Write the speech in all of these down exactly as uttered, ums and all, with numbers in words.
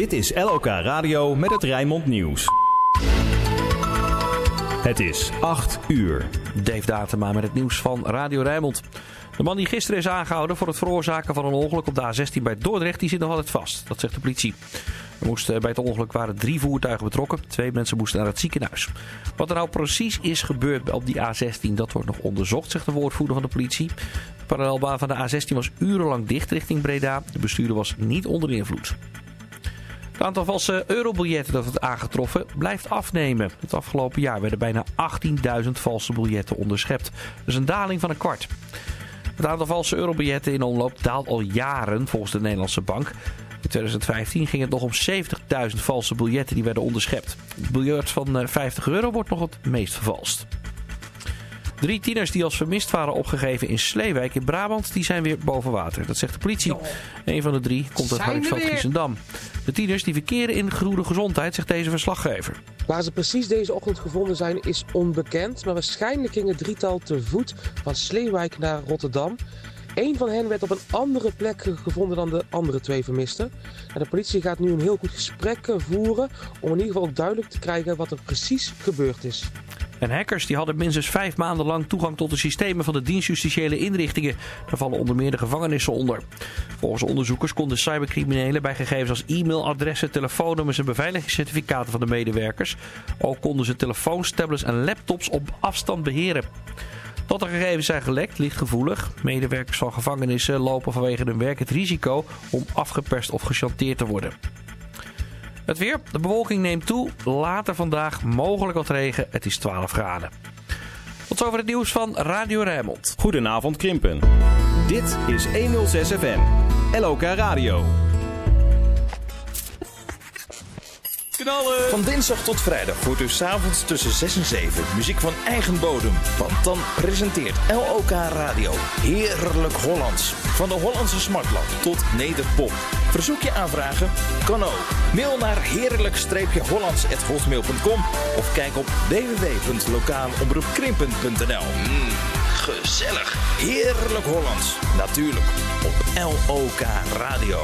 Dit is L O K Radio met het Rijnmond Nieuws. Het is acht uur. Dave Datema met het nieuws van Radio Rijnmond. De man die gisteren is aangehouden voor het veroorzaken van een ongeluk op de A zestien bij Dordrecht, die zit nog altijd vast. Dat zegt de politie. Er moesten, bij het ongeluk waren drie voertuigen betrokken. Twee mensen moesten naar het ziekenhuis. Wat er nou precies is gebeurd op die A zestien, dat wordt nog onderzocht, zegt de woordvoerder van de politie. De parallelbaan van de A zestien was urenlang dicht richting Breda. De bestuurder was niet onder invloed. Het aantal valse eurobiljetten dat wordt aangetroffen blijft afnemen. Het afgelopen jaar werden bijna achttienduizend valse biljetten onderschept. Dus een daling van een kwart. Het aantal valse eurobiljetten in omloop daalt al jaren volgens de Nederlandse bank. In twintig vijftien ging het nog om zeventigduizend valse biljetten die werden onderschept. Het biljet van vijftig euro wordt nog het meest vervalst. Drie tieners die als vermist waren opgegeven in Sleewijk in Brabant, die zijn weer boven water. Dat zegt de politie. Een van de drie komt uit Hardingsveld-Giessendam. De tieners die verkeren in goede gezondheid, zegt deze verslaggever. Waar ze precies deze ochtend gevonden zijn is onbekend. Maar waarschijnlijk ging het drietal te voet van Sleewijk naar Rotterdam. Eén van hen werd op een andere plek gevonden dan de andere twee vermisten. En de politie gaat nu een heel goed gesprek voeren om in ieder geval ook duidelijk te krijgen wat er precies gebeurd is. En hackers die hadden minstens vijf maanden lang toegang tot de systemen van de dienst justitiële inrichtingen. Daar vallen onder meer de gevangenissen onder. Volgens onderzoekers konden cybercriminelen bij gegevens als e-mailadressen, telefoonnummers en beveiligingscertificaten van de medewerkers. Ook konden ze telefoons, tablets en laptops op afstand beheren. Dat de gegevens zijn gelekt ligt gevoelig. Medewerkers van gevangenissen lopen vanwege hun werk het risico om afgeperst of gechanteerd te worden. Het weer. De bewolking neemt toe. Later vandaag mogelijk wat regen. Het is twaalf graden. Tot zover het nieuws van Radio Rijnmond. Goedenavond Krimpen. Dit is honderdzes F M. L O K Radio. Knallen. Van dinsdag tot vrijdag hoort u 's avonds tussen zes en zeven muziek van eigen bodem. Want dan presenteert L O K Radio Heerlijk Hollands. Van de Hollandse smartlap tot nederpop. Verzoek je aanvragen? Kan ook. Mail naar heerlijk-hollands at hotmail punt com of kijk op w w w punt lokaalomroepkrimpen punt n l. Mm, gezellig. Heerlijk Hollands. Natuurlijk op L O K Radio.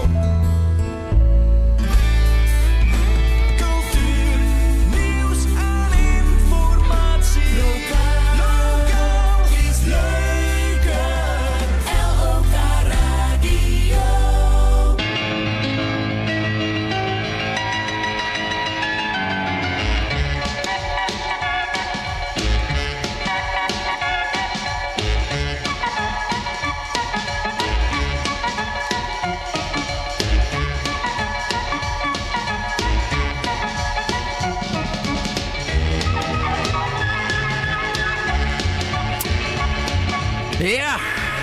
Ja,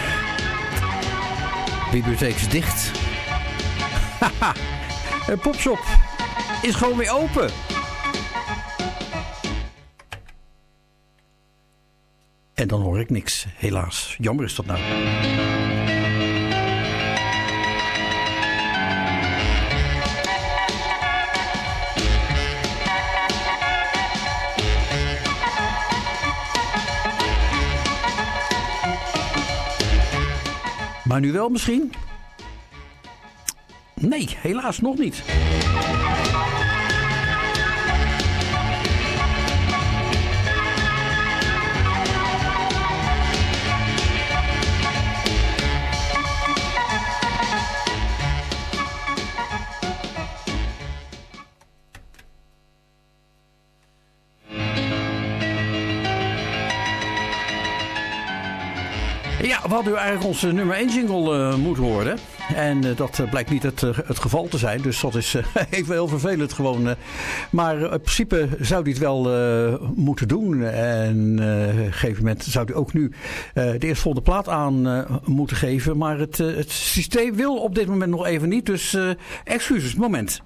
de bibliotheek is dicht. Haha, een popshop is gewoon weer open. En dan hoor ik niks, helaas. Jammer is dat nou. Maar nu wel misschien? Nee, helaas nog niet. Ja, we hadden eigenlijk onze nummer één jingle uh, moeten horen. En uh, dat uh, blijkt niet het, uh, het geval te zijn. Dus dat is uh, even heel vervelend gewoon. Uh. Maar uh, in principe zou hij het wel uh, moeten doen. En uh, op een gegeven moment zou hij ook nu uh, de eerstvolgende plaat aan uh, moeten geven. Maar het, uh, het systeem wil op dit moment nog even niet. Dus uh, excuses, moment.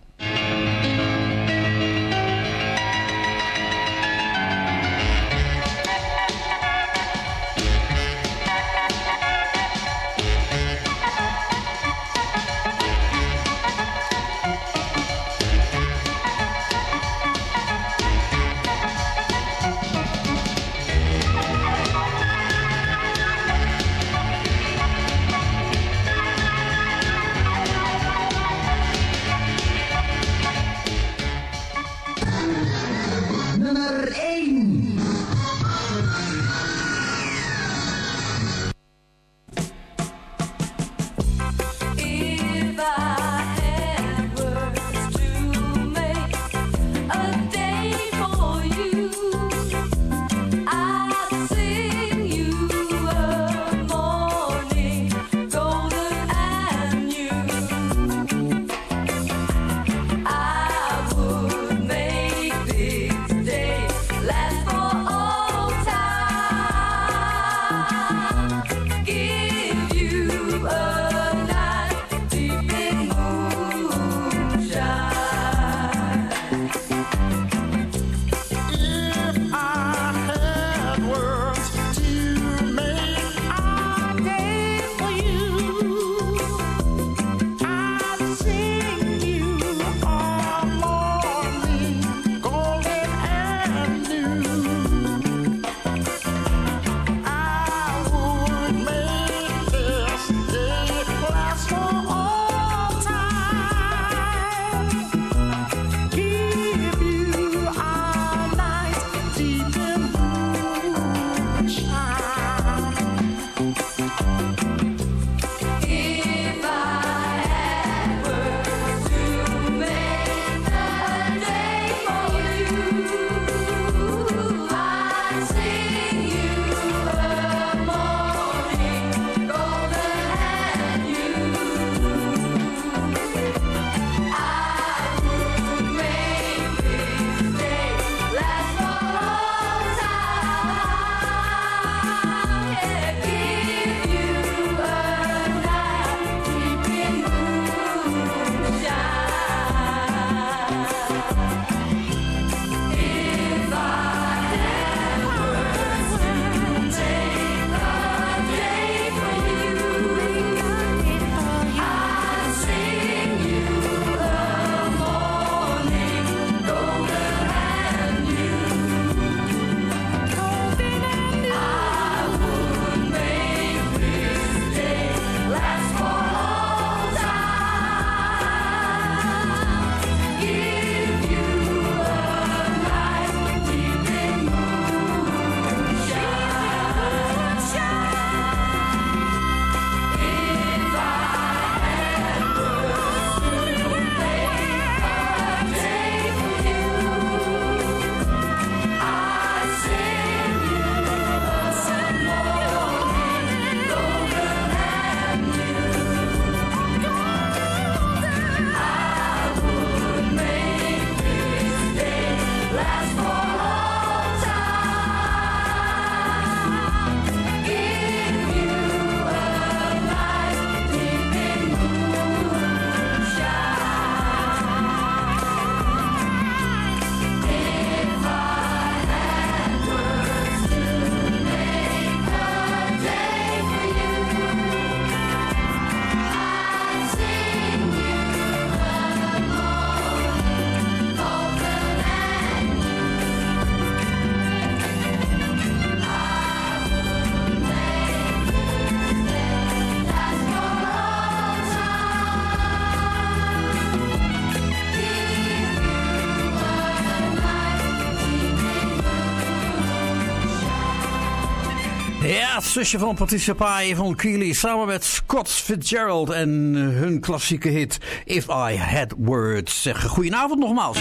Ja, zusje van Patricia Pai van Keely samen met Scott Fitzgerald en hun klassieke hit If I Had Words. Zeg, goedenavond nogmaals.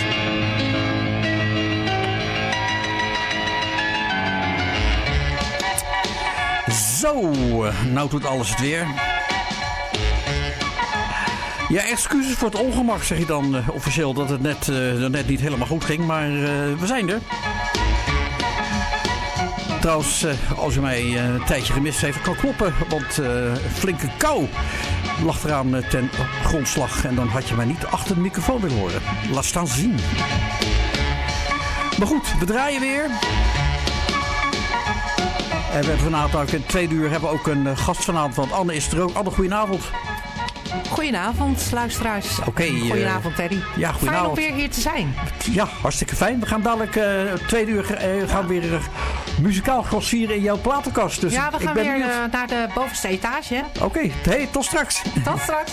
Zo, nou doet alles het weer. Ja, excuses voor het ongemak, zeg je dan uh, officieel, dat het net, uh, net niet helemaal goed ging, maar uh, we zijn er. Trouwens, uh, als u mij uh, een tijdje gemist heeft, kan kloppen, want uh, flinke kou lag eraan uh, ten grondslag en dan had je mij niet achter de microfoon willen horen. Laat staan zien. Maar goed, we draaien weer. En we hebben vanavond ook in twee uur hebben we ook een uh, gast vanavond, want Anne is er ook. Anne, goedenavond. Goedenavond, luisteraars. Oké. Okay, goedenavond, Teddy. Uh, ja, fijn om weer hier te zijn. Ja, hartstikke fijn. We gaan dadelijk uh, twee uur uh, gaan weer uh, muzikaal grossieren in jouw platenkast. Dus ja, we gaan ik ben weer uh, naar de bovenste etage. Oké, okay. Hey, tot straks. Tot straks.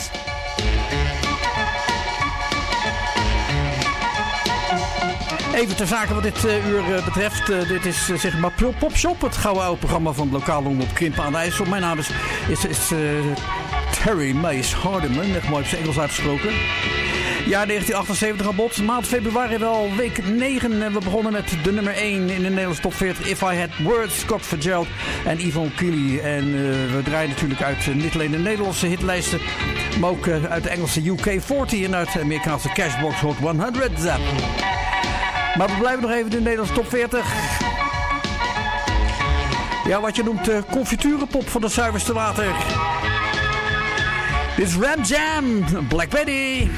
Even ter zake wat dit uh, uur uh, betreft. Uh, dit is uh, zeg maar Pop Shop, het gouden oude programma van het lokale omroep Krimpen aan de IJssel. Mijn naam is, is, is uh, Terry Mace Hardeman, echt mooi op zijn Engels uitgesproken. Jaar negentien achtenzeventig aan bod, maand februari wel, week negen. En we begonnen met de nummer één in de Nederlandse top veertig. If I Had Words, Scott Fitzgerald en Yvonne Keely. En uh, we draaien natuurlijk uit uh, niet alleen de Nederlandse hitlijsten, maar ook uh, uit de Engelse U K veertig en uit de Amerikaanse Cashbox Hot honderd. Maar we blijven nog even in de Nederlandse top veertig. Ja, wat je noemt uh, confiturenpop van de zuiverste water. Dit is Ram Jam, Black Betty.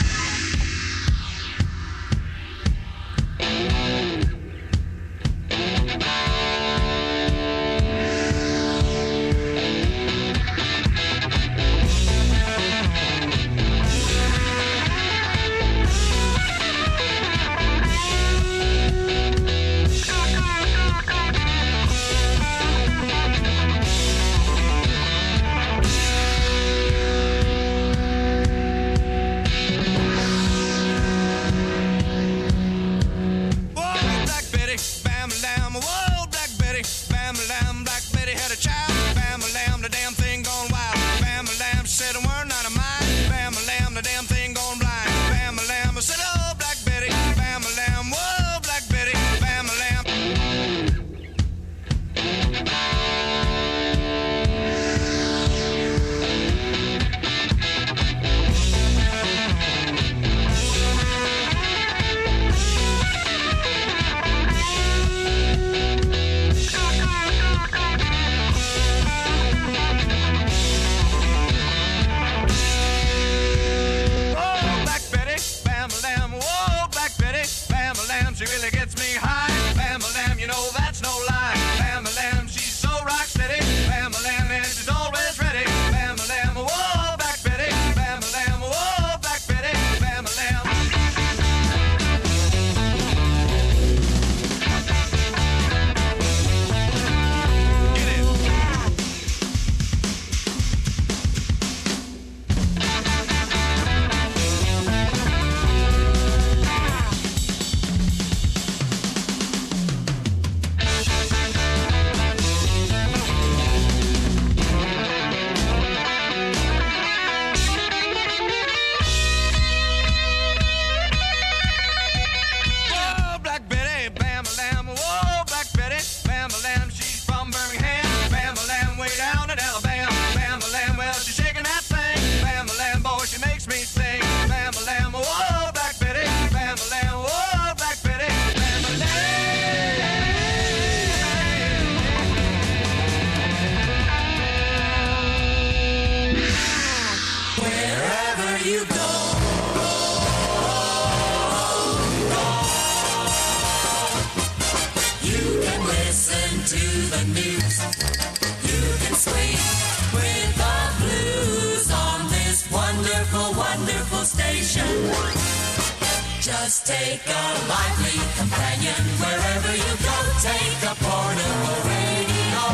Just take a lively companion wherever you go. Take a portable radio.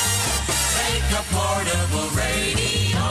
Take a portable radio.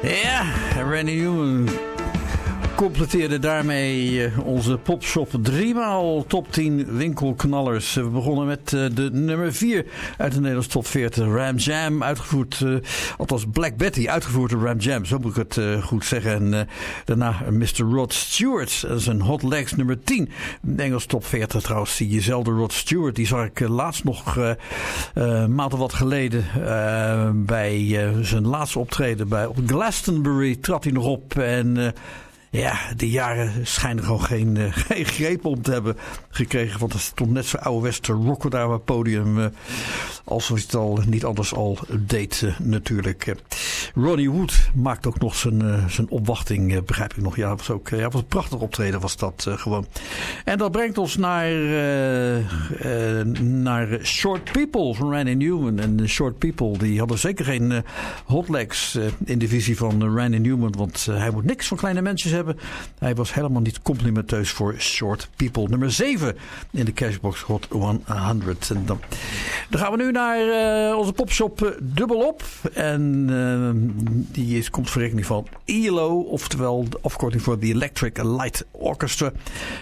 Ja, Randy Newman completeerde daarmee onze popshop driemaal top tien winkelknallers. We begonnen met uh, de nummer vier uit de Nederlandse top veertig. Ram Jam, uitgevoerd, uh, althans Black Betty, uitgevoerd door Ram Jam. Zo moet ik het uh, goed zeggen. En uh, daarna mister Rod Stewart, dat is een Hot Legs nummer tien. De Engelse top veertig trouwens, diezelfde Rod Stewart. Die zag ik uh, laatst nog uh, uh, maand of wat geleden uh, bij uh, zijn laatste optreden bij, op Glastonbury. Trad hij nog op en... Uh, Ja, die jaren schijnen gewoon geen, uh, geen greep om te hebben gekregen. Want het stond net zo'n ouderwetse rocker daar op het podium. Uh, alsof hij het al niet anders al deed uh, natuurlijk. Uh, Ronnie Wood maakt ook nog zijn, uh, zijn opwachting, uh, begrijp ik nog. Ja, dat was ook uh, ja, was een prachtig optreden was dat uh, gewoon. En dat brengt ons naar, uh, uh, naar Short People van Randy Newman. En Short People die hadden zeker geen uh, hot legs uh, in de visie van uh, Randy Newman. Want uh, hij moet niks van kleine mensen hebben. Hij was helemaal niet complimenteus voor Short People. Nummer zeven in de Cashbox Hot honderd. En dan, dan gaan we nu naar uh, onze popshop uh, Dubbelop. En uh, die is, komt voor rekening van E L O. Oftewel de afkorting voor The Electric Light Orchestra.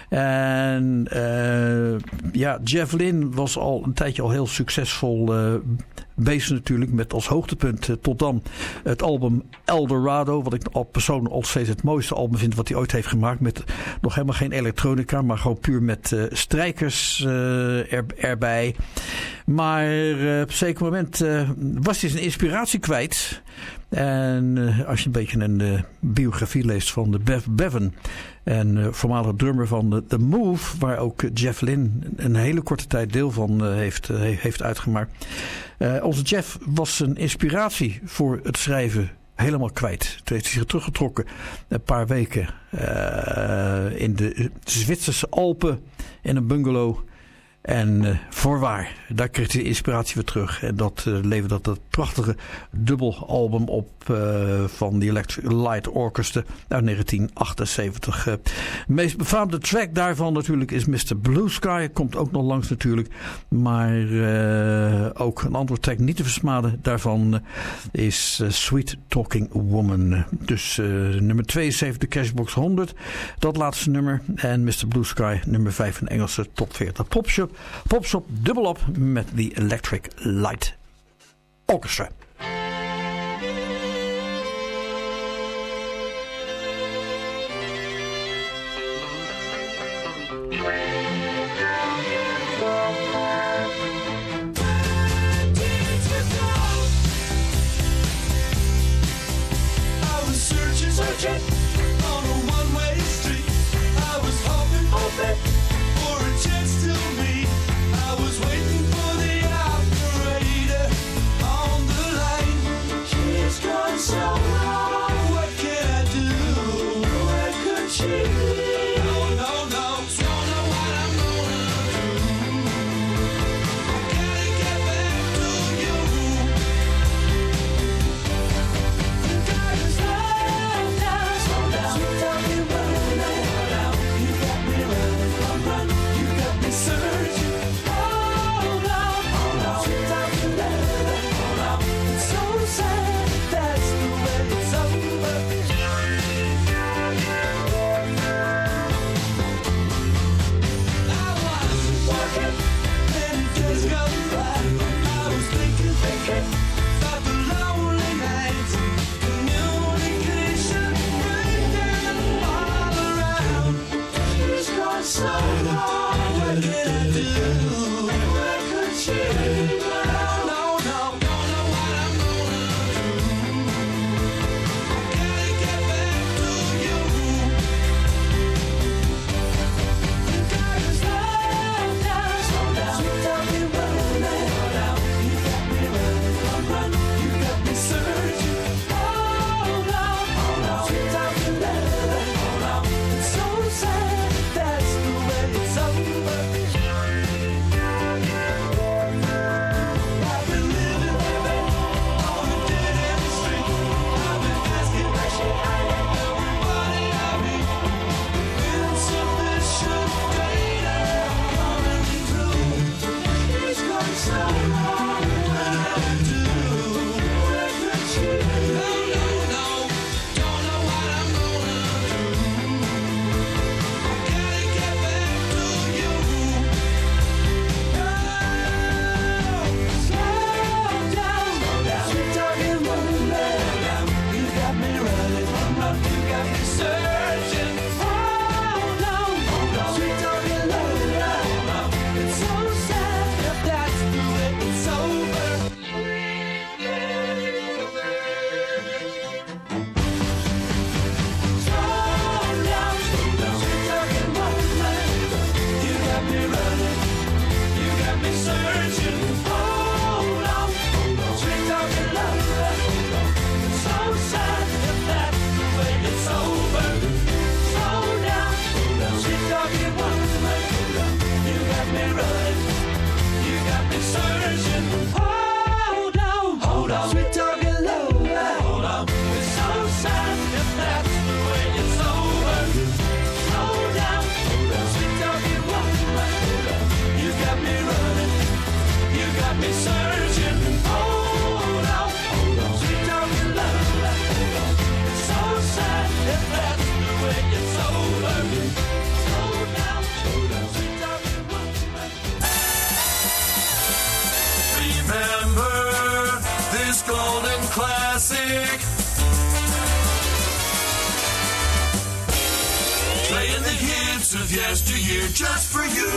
En uh, ja, Jeff Lynne was al een tijdje al heel succesvol uh, bezig natuurlijk. Met als hoogtepunt uh, tot dan het album Eldorado. Wat ik al persoonlijk al steeds het mooiste album vind wat hij ooit heeft gemaakt. Met nog helemaal geen elektronica. Maar gewoon puur met uh, strijkers uh, er, erbij. Maar uh, op een zeker moment uh, was hij zijn inspiratie kwijt. En uh, als je een beetje een uh, biografie leest van de Bev Bevan. En uh, voormalig drummer van The, The Move. Waar ook uh, Jeff Lynne een hele korte tijd deel van uh, heeft, uh, heeft uitgemaakt. Uh, onze Jeff was zijn inspiratie voor het schrijven helemaal kwijt. Toen heeft hij zich teruggetrokken een paar weken uh, in de Zwitserse Alpen in een bungalow. En uh, voorwaar, daar kreeg hij inspiratie weer terug. En dat uh, leverde dat, dat prachtige dubbelalbum op uh, van de Electric Light Orchestra uit negentien achtenzeventig. Uh, de meest befaamde track daarvan natuurlijk is mister Blue Sky. Komt ook nog langs natuurlijk. Maar uh, ook een andere track niet te versmaden daarvan uh, is uh, Sweet Talking Woman. Dus uh, nummer tweeënzeventig Cashbox honderd. Dat laatste nummer. En mister Blue Sky nummer vijf in Engelse top veertig. Popshop. Popshop dubbelop met The Electric Light Orchestra. Stop. hold on. Sweet talking lullaby, hold on. It's so sad if that's the way it's over. Slow down, hold on. Sweet talking lullaby, hold on. You got me running, you got me searching. Hold on, hold on. Sweet talking lullaby, hold on. It's so sad if that's the way it's over. Slow down, hold on. Sweet talking lullaby. Remember this golden classic, playing the hits of yesteryear just for you.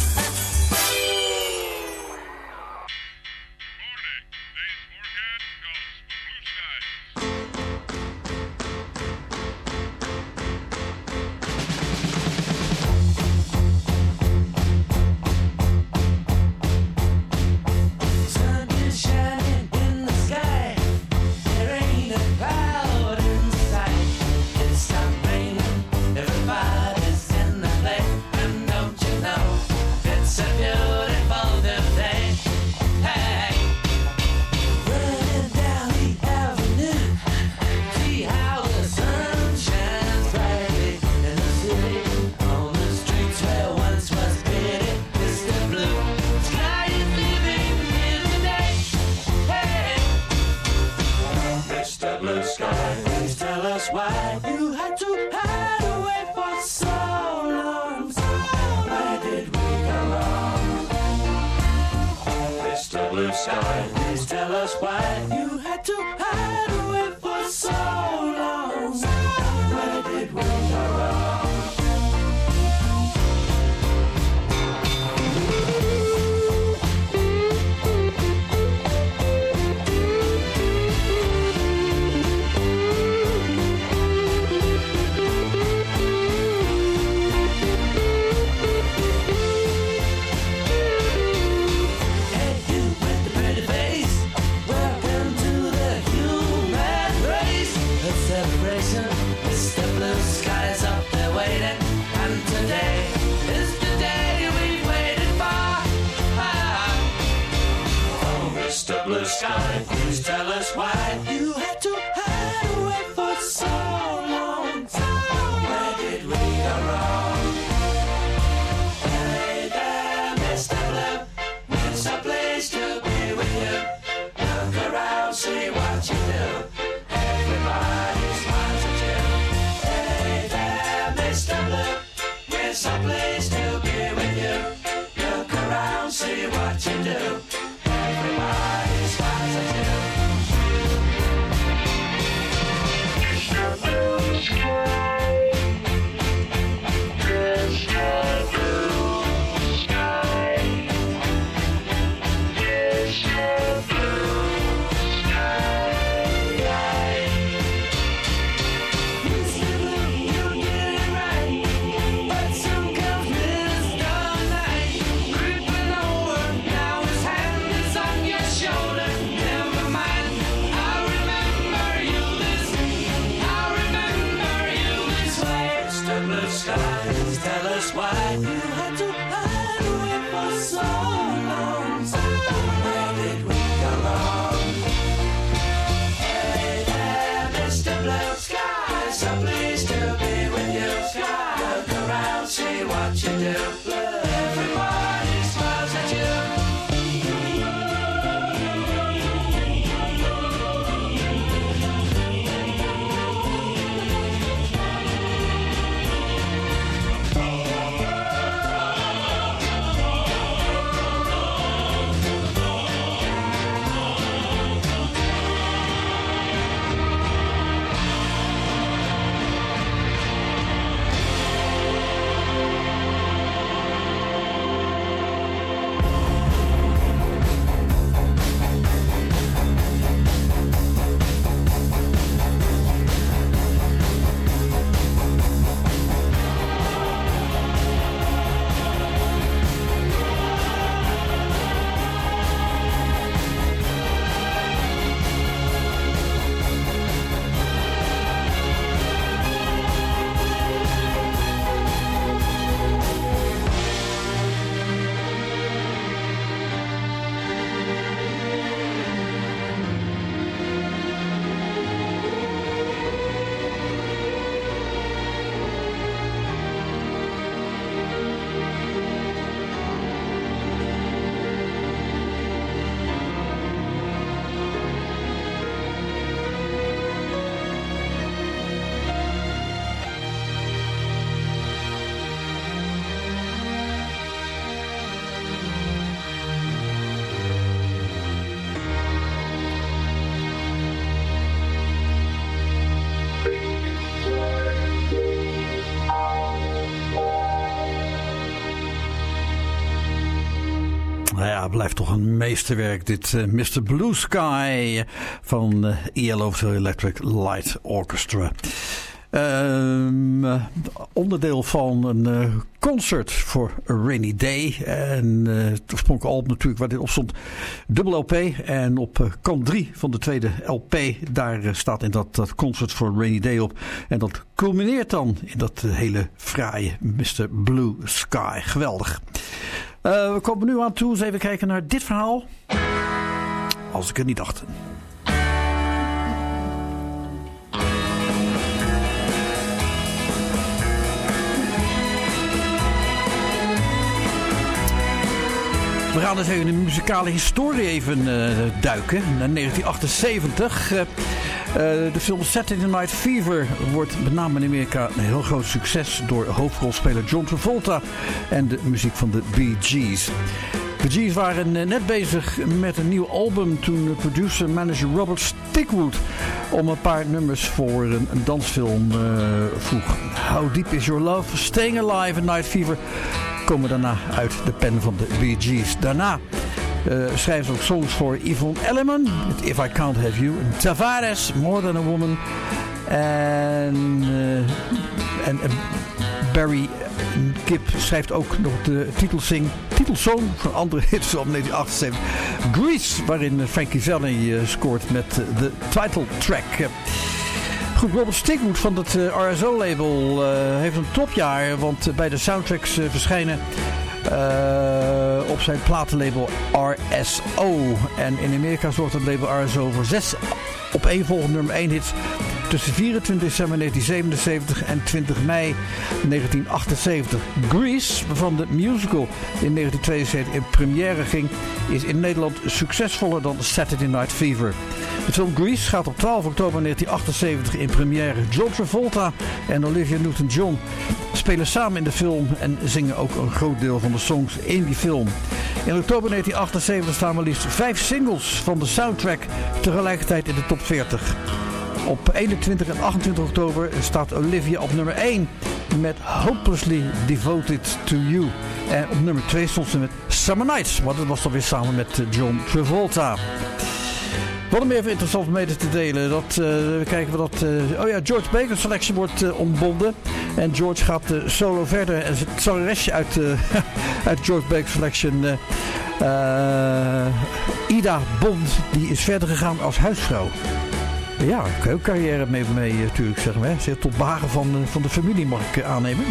Sun is shining in the sky. There ain't a cloud in sight. It's stopped raining. Everybody's in the play. And don't you know, it's a beautiful new day. Hey, running down the avenue. See how the sun shines brightly in the city. On the streets where once was pity, Mister Blue Sky is living here today. Hey, Mister Blue Sky, please tell us why you had to hide away for so long. Where did we go wrong? Mister Blue Sky, please tell us why you had to hide away for so long. Where did we go wrong? Hey, you with the pretty face, welcome to the human race. A celebration, Mister Blue Sky's up there waiting, and today is the day we've waited for. Ah. Oh, Mister Blue Sky, please tell us why you had to hide away for so long. Where did we go wrong? Hey there, Mister Blue, it's a place to be with you. Look around, see what you do. Everybody smiles at you. Hey there, Mister Blue, it's a place to be with you. Look around, see what you do. Everybody smiles at you. Mister Blue Sky, Mister Blue Sky, Mister Blue Sky. Ja, blijft toch een meesterwerk dit uh, mister Blue Sky van uh, E L O Electric Light Orchestra. Uh, onderdeel van een uh, concert voor A Rainy Day. En uh, het oorspronkelijke album natuurlijk waar dit op stond, dubbel L P. En op uh, kant drie van de tweede L P, daar uh, staat in dat, dat concert voor A Rainy Day op. En dat culmineert dan in dat uh, hele fraaie mister Blue Sky. Geweldig. Uh, we komen nu aan toe, eens even kijken naar dit verhaal. Als ik het niet dacht. We gaan dus even in de muzikale historie even uh, duiken. Naar negentien achtenzeventig. Uh, uh, de film Saturday Night Fever wordt met name in Amerika een heel groot succes door hoofdrolspeler John Travolta en de muziek van de Bee Gees. De Gees waren uh, net bezig met een nieuw album toen producer-manager Robert Stigwood om een paar nummers voor een, een dansfilm uh, vroeg. How Deep Is Your Love, Staying Alive en Night Fever komen daarna uit de pen van de Bee Gees. Daarna uh, schrijven ze ook songs voor Yvonne Elliman, If I Can't Have You, en Tavares, More Than a Woman, en, uh, en uh, Barry Gibb schrijft ook nog de titelsing, titelsong van een andere hitfilm negentien achtenzeventig, Grease, waarin Frankie Valli uh, scoort met uh, de title track. Goed, Robert Stigwood van het uh, R S O-label uh, heeft een topjaar, want uh, bij de soundtracks uh, verschijnen uh, op zijn platenlabel R S O. En in Amerika zorgt het label R S O voor zes opeenvolgende nummer één hits tussen vierentwintig december negentien zevenenzeventig en twintig mei negentien achtenzeventig. Grease, waarvan de musical in negentien tweeënzeventig in première ging, is in Nederland succesvoller dan Saturday Night Fever. De film Grease gaat op twaalf oktober negentien achtenzeventig in première. John Travolta en Olivia Newton-John spelen samen in de film en zingen ook een groot deel van de songs in die film. In oktober negentien achtenzeventig staan maar liefst vijf singles van de soundtrack tegelijkertijd in de top veertig. Op eenentwintig en achtentwintig oktober staat Olivia op nummer één met Hopelessly Devoted to You. En op nummer twee stond ze met Summer Nights, maar dat was dan weer samen met John Travolta. Wat er meer interessant om mede te delen, dat, uh, we kijken wat dat... Uh, oh ja, George Baker's selectie wordt uh, ontbonden. En George gaat uh, solo verder. En het zangeresje uit, uh, uit George Baker's selection, uh, uh, Ida Bond, die is verder gegaan als huisvrouw. Ja, ik kan ook carrière mee, mee natuurlijk zeggen. Hè. Zit tot behagen van, van de familie, mag ik aannemen.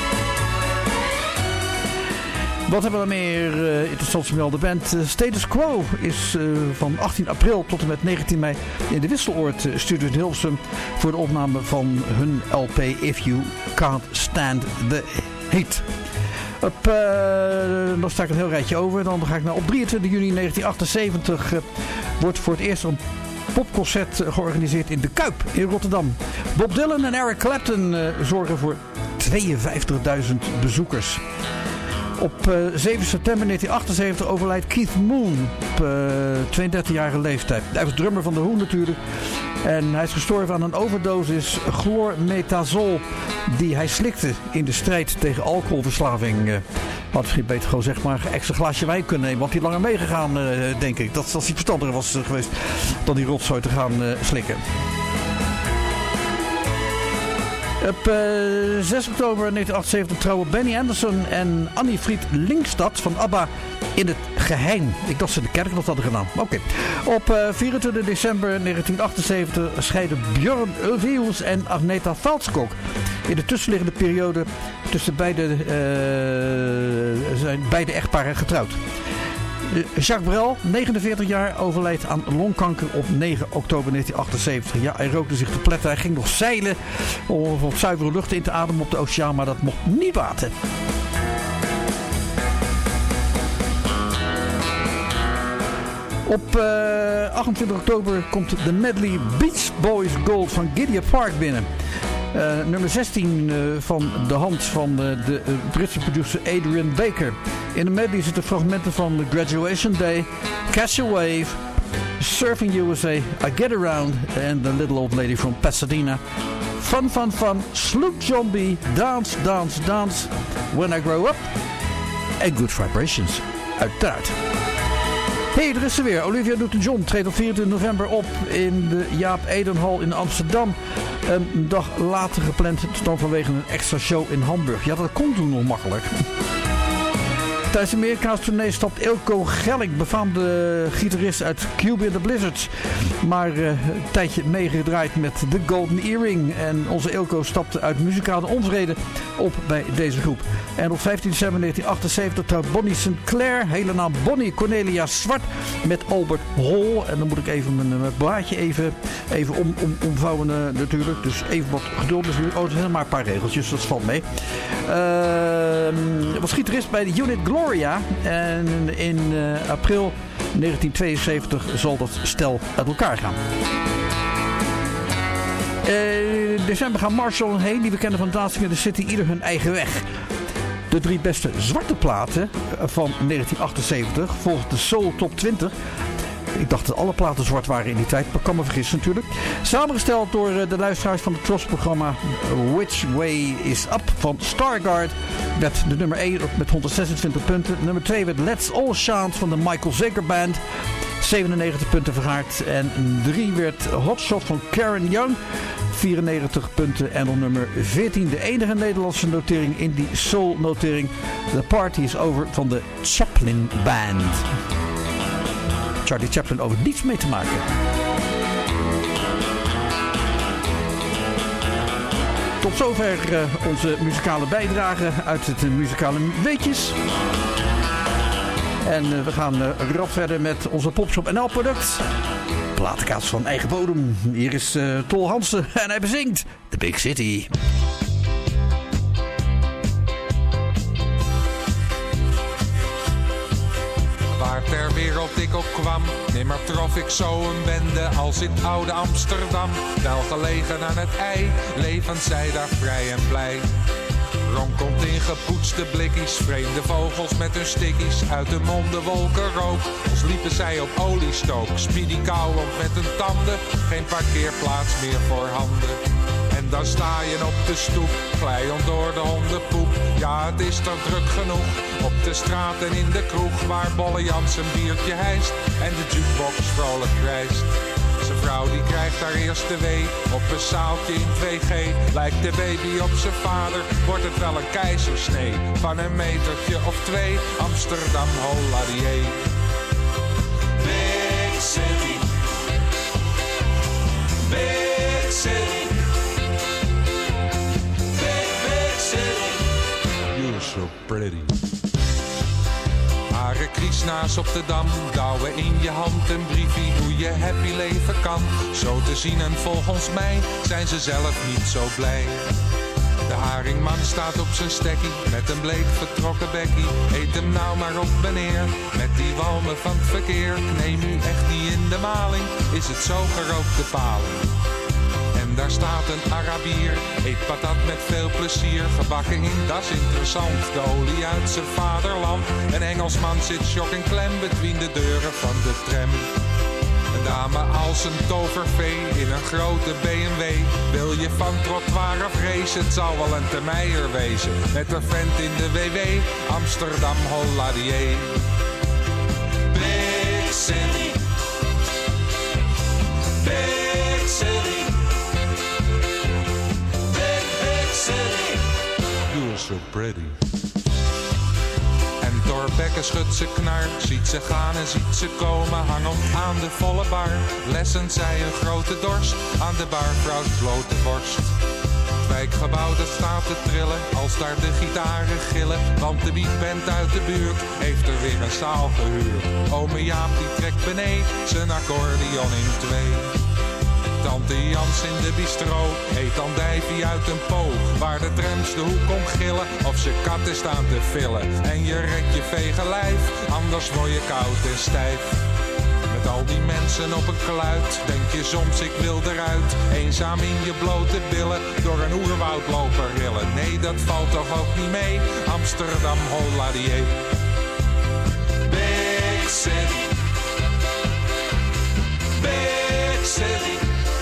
Wat hebben we meer uh, interessants te melden? De band uh, Status Quo is uh, van achttien april tot en met negentien mei in de Wisseloord uh, Studio in Hilversum voor de opname van hun L P If You Can't Stand the Heat. Op, uh, dan sta ik een heel rijtje over. Dan ga ik naar op drieëntwintig juni negentien achtenzeventig uh, wordt voor het eerst een popconcert georganiseerd in de Kuip in Rotterdam. Bob Dylan en Eric Clapton uh, zorgen voor tweeënvijftigduizend bezoekers. Op uh, zeven september negentien achtenzeventig overlijdt Keith Moon op uh, tweeëndertigjarige leeftijd. Hij was drummer van The Who natuurlijk. En hij is gestorven aan een overdosis chlormetazol die hij slikte in de strijd tegen alcoholverslaving. Uh, had misschien beter gewoon zeg maar een extra glaasje wijn kunnen nemen. Want hij langer meegegaan, uh, denk ik. Dat als hij verstandiger was uh, geweest dan die rotzooi te gaan uh, slikken. Op uh, zes oktober negentien achtenzeventig trouwen Benny Andersson en Annie Fried Linkstad van ABBA in het geheim. Ik dacht ze in de kerk nog hadden gedaan. Oké. Okay. Op uh, vierentwintig december negentien achtenzeventig scheiden Björn Ulvaeus en Agneta Falskog. In de tussenliggende periode tussen beide, uh, zijn beide echtparen getrouwd. Jacques Brel, negenenveertig jaar, overlijdt aan longkanker op negen oktober negentien achtenzeventig. Ja, hij rookte zich te pletten. Hij ging nog zeilen om op zuivere lucht in te ademen op de oceaan, maar dat mocht niet baten. Op uh, achtentwintig oktober komt de medley Beach Boys Gold van Gideon Park binnen. Uh, nummer zestien uh, van de hand van uh, de uh, Britse producer Adrian Baker. In de medley zitten fragmenten van Graduation Day, Catch a Wave, Surfing U S A, I Get Around en The Little Old Lady from Pasadena. Fun, fun, fun, Sloop John B, Dance, Dance, Dance, When I Grow Up en Good Vibrations, uiteraard. Hey, er is ze weer. Olivia Newton-John treedt op vierentwintig november op in de Jaap Edenhal in Amsterdam. Een dag later gepland dan vanwege een extra show in Hamburg. Ja, dat kon toen nog makkelijk. Tijdens de Amerikaanse tournee stapt Eelco Gelling, befaamde gitarist uit Cube in the Blizzards. Maar uh, een tijdje meegedraaid met The Golden Earring. En onze Eelco stapte uit muzikale onvrede op bij deze groep. En op vijftien december negentien achtenzeventig trouwt Bonnie Sinclair, hele naam Bonnie Cornelia Zwart, met Albert Hall. En dan moet ik even mijn, mijn blaadje even, even om, om, omvouwen uh, natuurlijk. Dus even wat geduld natuurlijk. Oh, er zijn maar een paar regeltjes, dat valt mee. Uh, was gitarist bij de Unit Gloria. En in uh, april negentien tweeënzeventig zal dat stel uit elkaar gaan. In uh, december gaan Marshall en Hay, die we kennen van Dancing in the City, ieder hun eigen weg. De drie beste zwarte platen van negentien achtenzeventig volgens de Soul Top twintig. Ik dacht dat alle platen zwart waren in die tijd, maar kan me vergissen natuurlijk. Samengesteld door de luisteraars van het Tros-programma Which Way Is Up van Stargard. Werd de nummer één met honderdzesentwintig punten. Nummer twee werd Let's All Chant van de Michael Zager Band. zevenennegentig punten vergaard. En drie werd Hotshot van Karen Young. vierennegentig punten. En op nummer veertien de enige Nederlandse notering in die soul-notering. The Party Is Over van de Chaplin Band. Charlie Chaplin over niets mee te maken. Tot zover uh, onze muzikale bijdrage uit het uh, muzikale weetjes. En uh, we gaan uh, rap verder met onze Popshop N L product. Platenkaas van eigen bodem. Hier is uh, Tol Hansen en hij bezingt The Big City. Waar ter wereld ik op kwam, nimmer trof ik zo een bende als in oude Amsterdam. Wel gelegen aan het ei, levend zij daar vrij en blij. Ronkelt in gepoetste blikkies, vreemde vogels met hun stickies. Uit de monden wolken rook, als liepen zij op oliestook. Speedy kauwend met hun tanden, geen parkeerplaats meer voor handen. En dan sta je op de stoep, glijend door de hondenpoep. Ja, het is toch druk genoeg, op de straat en in de kroeg. Waar Bolle Jans een biertje hijst en de jukebox vrolijk krijst. Zijn vrouw die krijgt haar eerste wee op een zaaltje in twee G. Lijkt de baby op zijn vader, wordt het wel een keizersnee. Van een metertje of twee, Amsterdam, holladier. Big City, Big City, Big, Big City. You're so pretty. Hare kriesnaas op de Dam, douwen in je hand een briefie hoe je happy leven kan. Zo te zien en volgens mij zijn ze zelf niet zo blij. De haringman staat op zijn stekkie, met een bleek vertrokken bekkie. Eet hem nou maar op meneer, met die walmen van het verkeer. Neem u echt niet in de maling, is het zo gerookte paling. En daar staat een Arabier, eet patat met veel plezier. Gebakken in, dat is interessant, de olie uit zijn vaderland. Een Engelsman zit shock en klem between de deuren van de tram. Een dame als een tovervee in een grote B M W. Wil je van trottoir of race, het zal wel een termeier wezen. Met een vent in de W W, Amsterdam, holladier. Big City, Big City, you're so pretty. En Thorbecke schudt ze knar, ziet ze gaan en ziet ze komen. Hangend aan de volle bar, lessen zij een grote dorst. Aan de barvrouws blote borst. Het wijkgebouw dat staat te trillen, als daar de gitaren gillen. Want de beatband uit de buurt heeft er weer een zaal gehuurd. Ome Jaap die trekt beneden zijn accordeon in twee. Tante Jans in de bistro eet andijvie uit een po. Waar de trams de hoek om gillen of ze katten staan te villen. En je redt je vege lijf, anders word je koud en stijf. Met al die mensen op een kluit, denk je soms ik wil eruit. Eenzaam in je blote billen, door een oerwoud lopen rillen. Nee, dat valt toch ook niet mee, Amsterdam, holladier. Big City, Big City,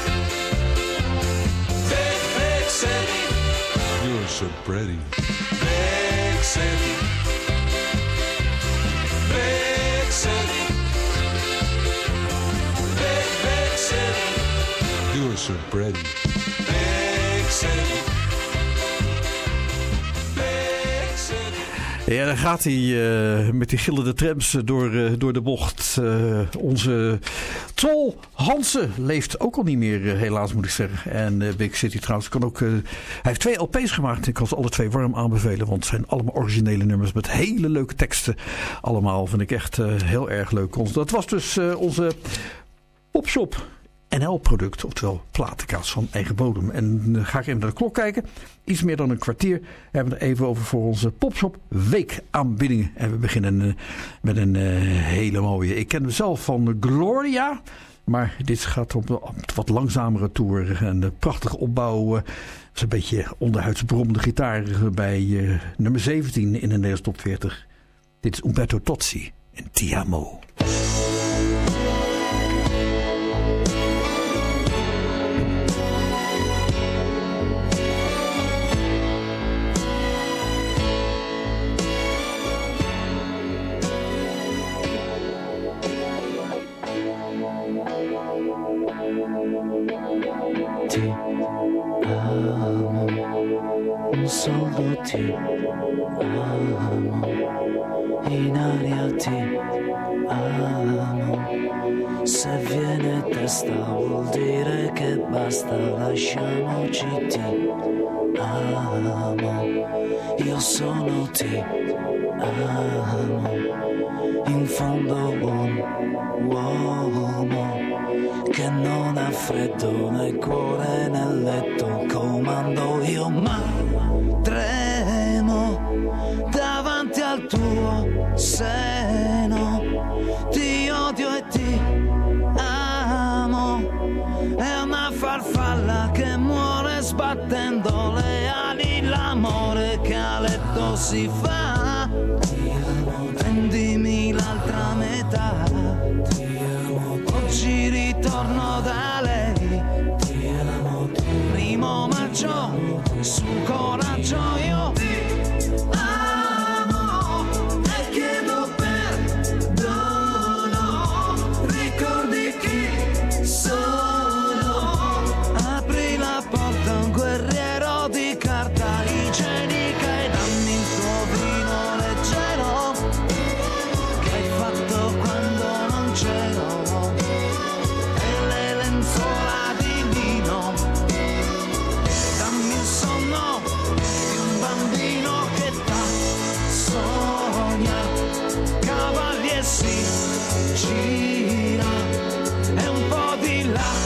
you're so pretty. Big City, Big City, You're so pretty. Big city. Big city. Ja, dan gaat hij uh, met die gillende trams door, uh, door de bocht. Uh, onze Tol Hansen leeft ook al niet meer, uh, helaas moet ik zeggen. En uh, Big City trouwens kan ook... Uh, hij heeft twee L P's gemaakt. Ik kan ze alle twee warm aanbevelen. Want het zijn allemaal originele nummers met hele leuke teksten. Allemaal vind ik echt uh, heel erg leuk. Dat was dus uh, onze Popshop N L-product, oftewel platenkaas van eigen bodem. En dan ga ik even naar de klok kijken. Iets meer dan een kwartier. We hebben er even over voor onze Popshop weekaanbiedingen. En we beginnen uh, met een uh, hele mooie. Ik ken hem zelf van Gloria. Maar dit gaat op een wat langzamere tour. En de prachtige opbouw. Uh, is een beetje onderhuids bromde gitaar bij uh, nummer zeventien in de Nederlandse top veertig. Dit is Umberto Tozzi en Ti Amo. Ti amo, solo ti amo, in aria ti amo, se viene testa vuol dire che basta, lasciamoci ti amo, io sono ti amo, in fondo un uomo che non ha freddo nel cuore nel letto, comando io ma tremo davanti al tuo seno, ti odio e ti amo, è una farfalla che muore sbattendo le ali, l'amore che a letto si fa, prendimi l'altra metà, oggi ritorno da lei, primo maggio, su coraggio io ti amo e chiedo perdono, ricordi chi sono, apri la porta a un guerriero di carta igienica e dammi il tuo vino leggero che hai fatto quando non c'ero. Si gira e un po' di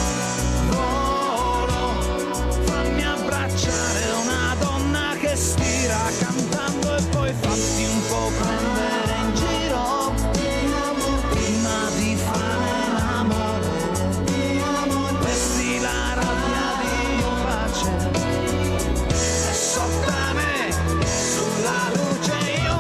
lavoro, fammi abbracciare una donna che stira cantando e poi fatti un po' prendere in giro prima di fare l'amore, vesti la rabbia di pace e sotto me sulla luce io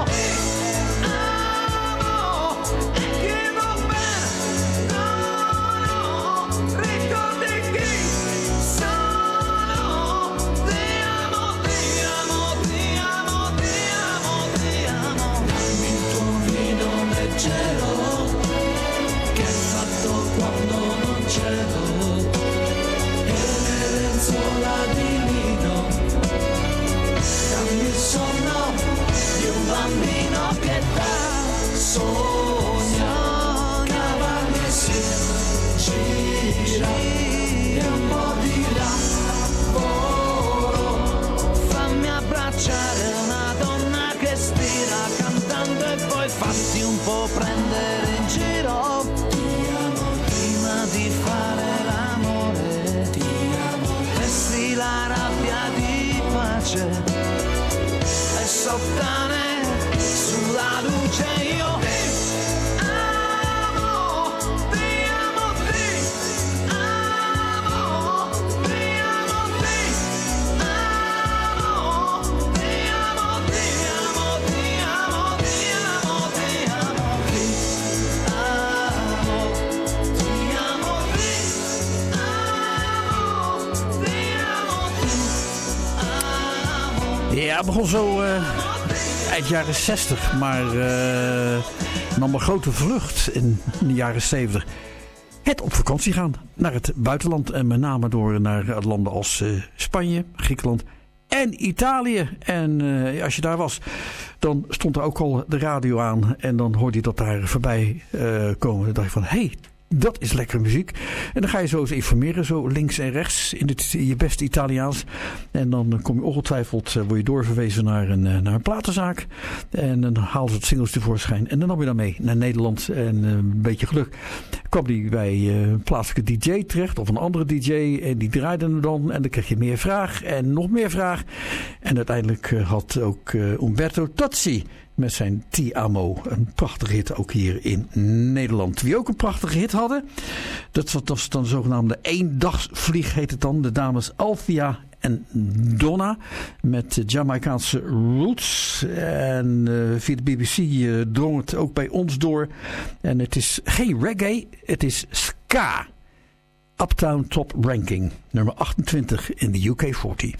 che hai fatto quando non c'ero e le lenzuola di lino, dammi il sonno di un bambino che da sogna, cavalli si gira e un po' di lavoro, fammi abbracciare una donna che stira cantando e poi fatti un po' prendere in giro prima di fare l'amore, vesti la rabbia di pace e sottane sulla luce io ti amo, ti amo, ti amo, ti amo, ti amo, ti amo, ti amo, ti amo, ti amo, ti amo, ti amo, ti amo, ti amo, ti amo. Ja, het begon zo uh, eind jaren zestig, maar uh, nam een grote vlucht in de jaren zeventig. het op vakantie gaan naar het buitenland. En met name door naar landen als uh, Spanje, Griekenland en Italië. En uh, als je daar was, dan stond er ook al de radio aan. En dan hoorde je dat daar voorbij uh, komen. Dan dacht je van, hé, hey, dat is lekkere muziek. En dan ga je zo eens informeren, zo links en rechts in, het, in je beste Italiaans. En dan kom je ongetwijfeld, uh, word je doorverwezen naar een, uh, naar een platenzaak. En dan halen ze het singles tevoorschijn. En dan nam je dan mee naar Nederland. En uh, een beetje geluk kwam die bij uh, een plaatselijke D J terecht. Of een andere D J. En die draaide hem dan. En dan kreeg je meer vraag. En nog meer vraag. En uiteindelijk uh, had ook uh, Umberto Tozzi met zijn Ti Amo. Een prachtige hit ook hier in Nederland. Wie ook een prachtige hit hadden, dat was dan de zogenaamde eendagsvlieg heet het dan. De dames Althea en Donna met Jamaicaanse roots. En uh, via de B B C uh, drong het ook bij ons door. En het is geen reggae, het is ska. Uptown Top Ranking, nummer achtentwintig in de U K veertig.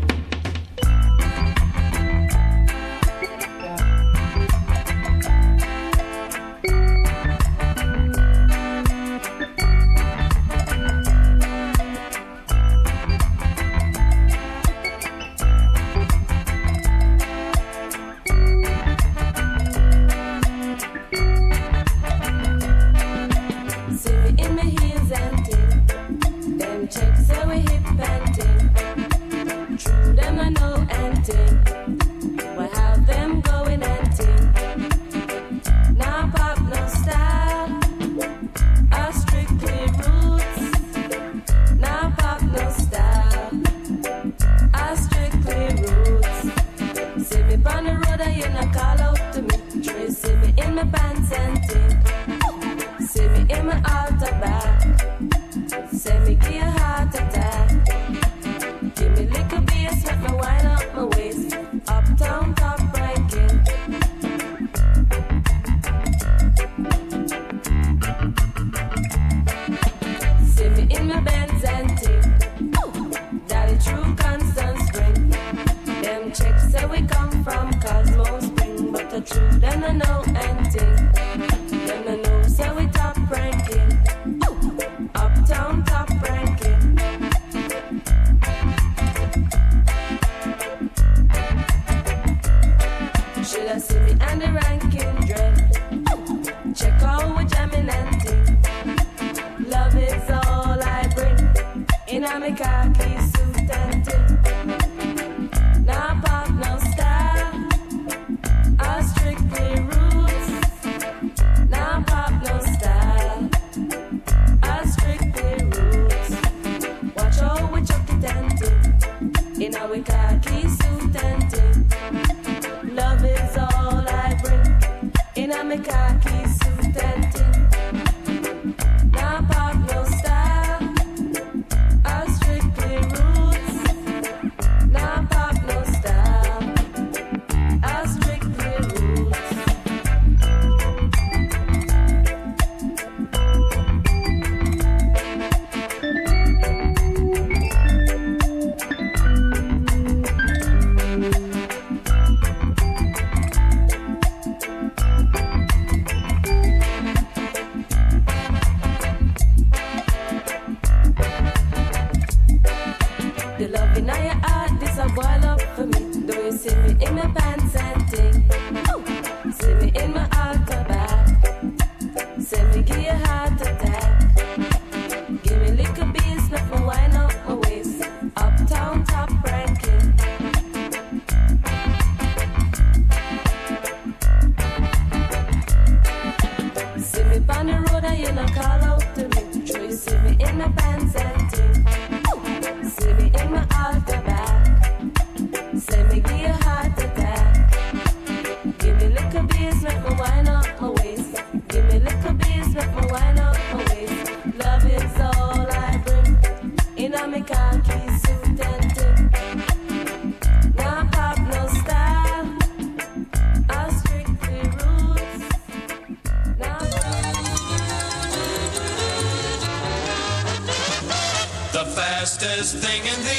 fastest thing in the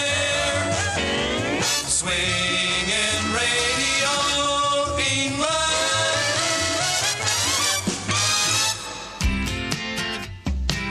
air. Swinging Radio England.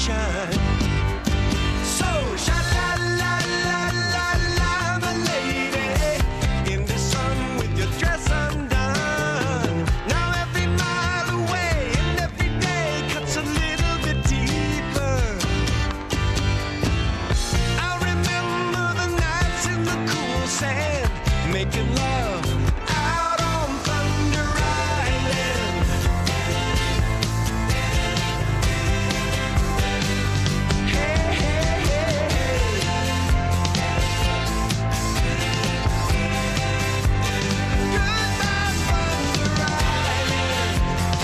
sunshine. So, sha-la-la-la-la-la, my lady, in the sun with your dress undone. Now every mile away and every day cuts a little bit deeper. I remember the nights in the cool sand, making love out on Thunder Island. Hey, hey, hey, hey. Goodbye, Thunder Island.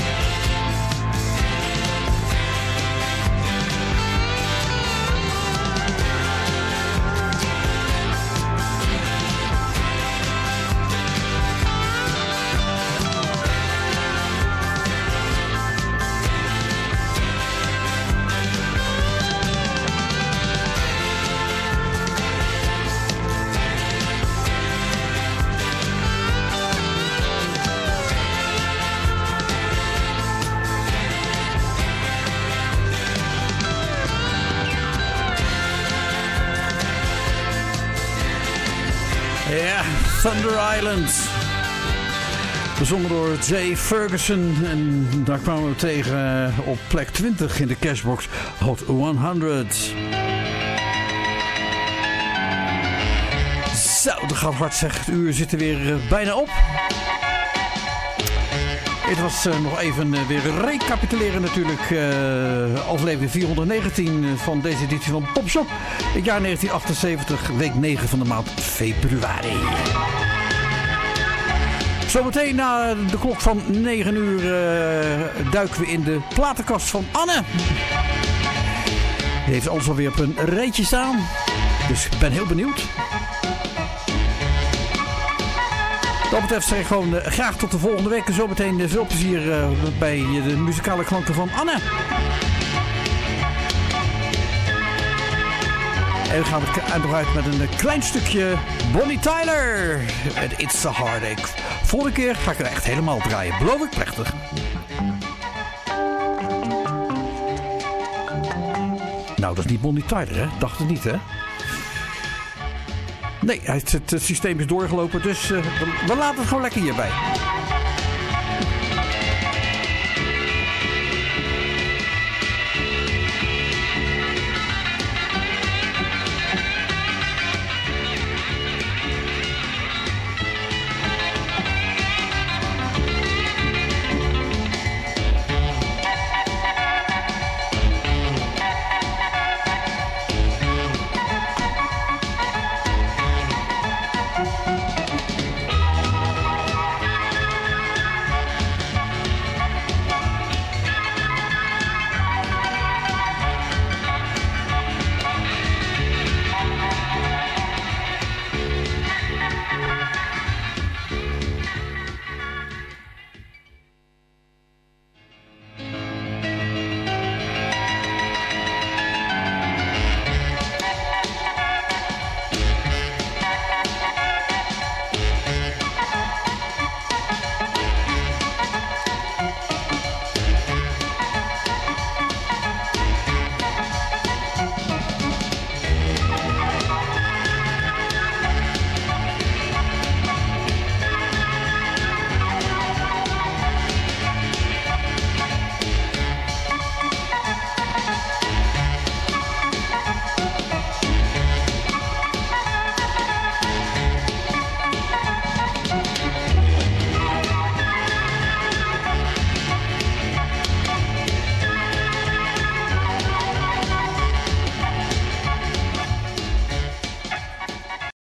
Ja, Thunder Island. Bezongen door Jay Ferguson. En daar kwamen we tegen op plek twintig in de Cashbox Hot honderd. Zo, dat gaat hard zeg. Het uur zit er weer uh, bijna op. Het was uh, nog even uh, weer recapituleren natuurlijk. Uh, aflevering vierhonderdnegentien van deze editie van Popshop. Het jaar negentien achtenzeventig, week negen van de maand februari. Zometeen na de klok van negen uur uh, duiken we in de platenkast van Anne. Die heeft alles alweer op een rijtje staan. Dus ik ben heel benieuwd. Wat dat betreft zeg ik gewoon uh, graag tot de volgende week. Zometeen uh, veel plezier uh, bij uh, de muzikale klanken van Anne. En we gaan er nog uit met een uh, klein stukje Bonnie Tyler. En It's a Heartache. Volgende keer ga ik er echt helemaal draaien. Beloof ik, plechtig. Nou, dat is niet Bonnie Tyler, hè? Dacht het niet, hè? Nee, het, het systeem is doorgelopen, dus uh, we laten het gewoon lekker hierbij.